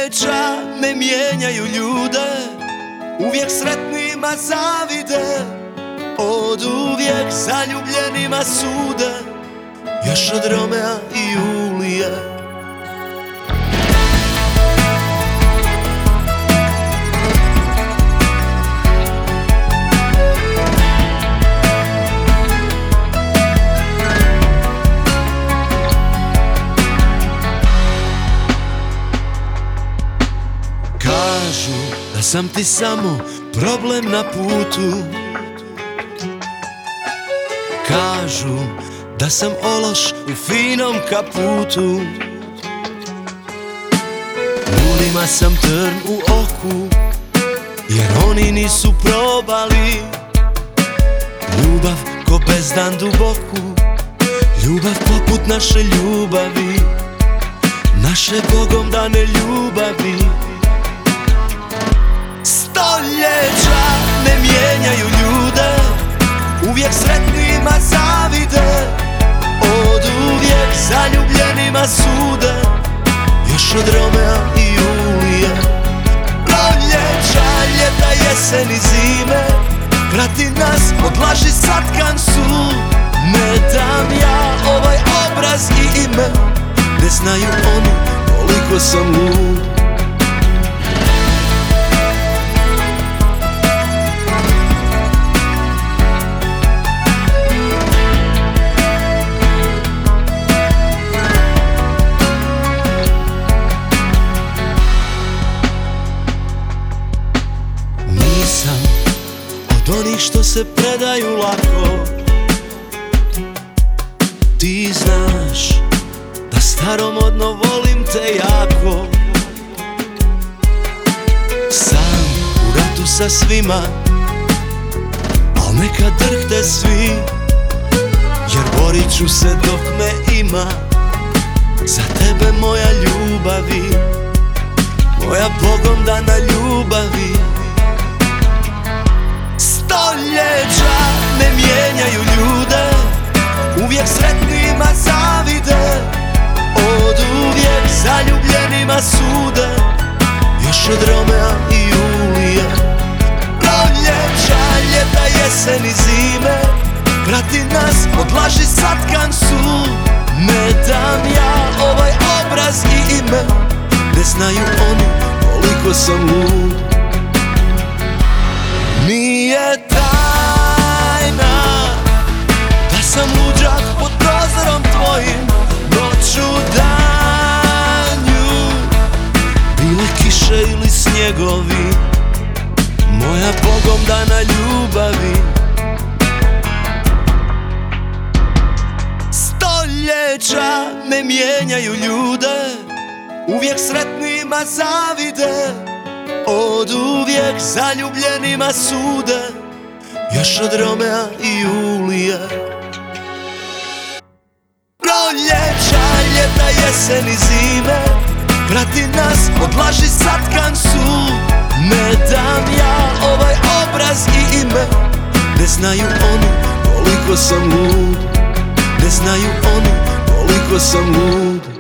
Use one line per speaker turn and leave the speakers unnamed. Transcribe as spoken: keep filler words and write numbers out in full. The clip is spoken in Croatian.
Stoljeća ne mijenjaju ljude, uvijek sretnima zavide, od uvijek zaljubljenima sude, još od Romea i Julije. Kažu da sam ti samo problem na putu, kažu da sam ološ u finom kaputu, ljudima sam trn u oku, jer oni nisu probali ljubav ko bezdan duboku, ljubav poput naše ljubavi, naše Bogom dane ljubavi. Stoljeća ne mijenjaju ljude, uvijek sretnima zavide, od uvijek zaljubljenima sude, još od Romea i Julije. Proljeća, ljeta, jeseni, zime, prati nas, odlaži slatkan sud. Ne dam ja ovaj obraz i ime, ne znaju oni koliko sam lud. Nisam od onih što se predaju lako, ti znaš da staromodno volim te jako. Sam u ratu sa svima, al neka drhte svi, jer borit ću se dok me ima, za tebe moja ljubavi, moja Bogom dana ljubavi. Stoljeća ne mijenjaju ljude, uvijek sretnima zavide, od uvijek zaljubljenima sude, još od Romea i Julije. Proljeća, ljeta, jeseni, zime, prati nas, odlaži slatkan sud. Ne dam ja ovaj obraz i ime, ne znaju oni koliko sam lud. Nije tajna da sam luđak pod prozorom tvojim, noću danju, bile kiše ili snjegovi, moja Bogom dana ljubavi. Stoljeća ne mijenjaju ljude, uvijek sretnima zavide, od uvijek zaljubljenima sude, još od Romea i Julije. Proljeća, ljeta, jeseni, zime, prati nas, odlaži slatkan sud. Ne dam ja ovaj obraz i ime, ne znaju oni koliko sam lud, ne znaju oni koliko sam lud.